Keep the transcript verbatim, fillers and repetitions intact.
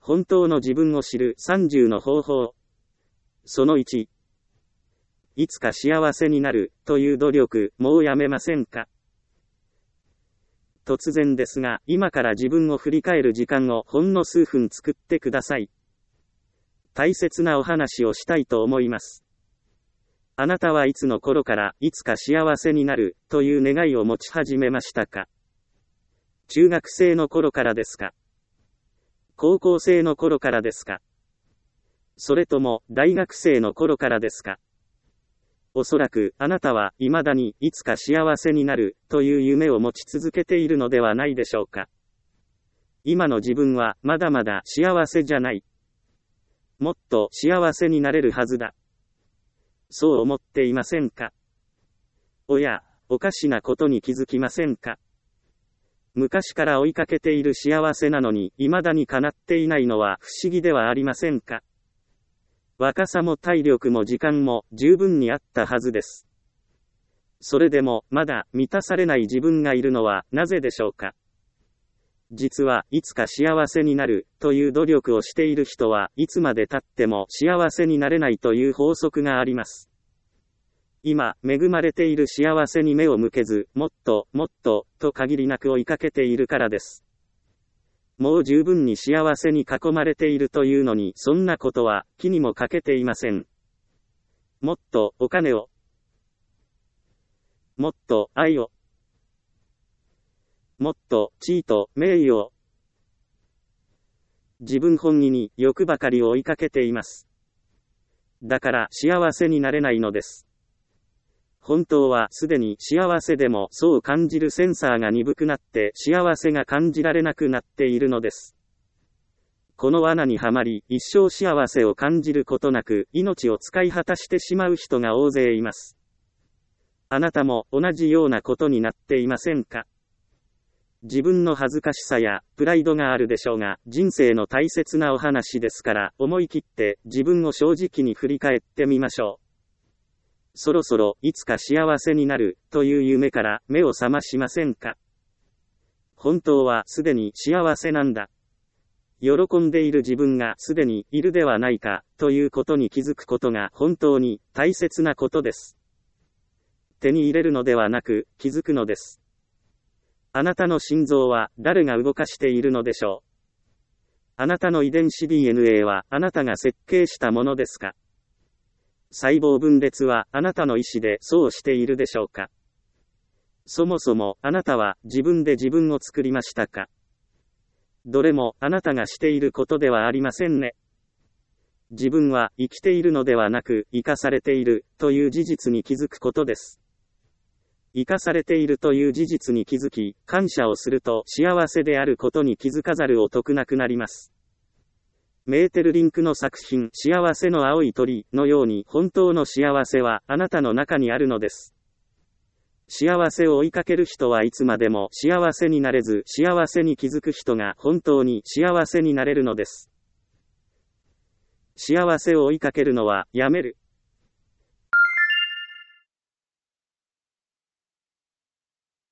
本当の自分を知るさんじゅうの方法。そのいち。いつか幸せになるという努力、もうやめませんか？突然ですが、今から自分を振り返る時間をほんの数分作ってください。大切なお話をしたいと思います。あなたはいつの頃からいつか幸せになるという願いを持ち始めましたか？中学生の頃からですか？高校生の頃からですか？それとも大学生の頃からですか？おそらくあなたは未だにいつか幸せになるという夢を持ち続けているのではないでしょうか。今の自分はまだまだ幸せじゃない。もっと幸せになれるはずだ。そう思っていませんか？おや、おかしなことに気づきませんか？昔から追いかけている幸せなのに未だに叶っていないのは不思議ではありませんか？若さも体力も時間も十分にあったはずです。それでもまだ満たされない自分がいるのはなぜでしょうか？実はいつか幸せになるという努力をしている人はいつまで経っても幸せになれないという法則があります。今、恵まれている幸せに目を向けず、もっと、もっと、と限りなく追いかけているからです。もう十分に幸せに囲まれているというのに、そんなことは気にもかけていません。もっとお金を、もっと愛を、もっと地位と名誉を、自分本位に欲ばかりを追いかけています。だから幸せになれないのです。本当はすでに幸せでもそう感じるセンサーが鈍くなって幸せが感じられなくなっているのです。この罠にはまり一生幸せを感じることなく命を使い果たしてしまう人が大勢います。あなたも同じようなことになっていませんか？自分の恥ずかしさやプライドがあるでしょうが、人生の大切なお話ですから思い切って自分を正直に振り返ってみましょう。そろそろいつか幸せになるという夢から目を覚ましませんか？本当はすでに幸せなんだ。喜んでいる自分がすでにいるではないかということに気づくことが本当に大切なことです。手に入れるのではなく気づくのです。あなたの心臓は誰が動かしているのでしょう？あなたの遺伝子 ディーエヌエー はあなたが設計したものですか？細胞分裂はあなたの意思でそうしているでしょうか？そもそもあなたは自分で自分を作りましたか？どれもあなたがしていることではありませんね。自分は生きているのではなく生かされているという事実に気づくことです。生かされているという事実に気づき、感謝をすると幸せであることに気づかざるを得なくなります。メーテルリンクの作品、幸せの青い鳥のように本当の幸せはあなたの中にあるのです。幸せを追いかける人はいつまでも幸せになれず、幸せに気づく人が本当に幸せになれるのです。幸せを追いかけるのはやめる。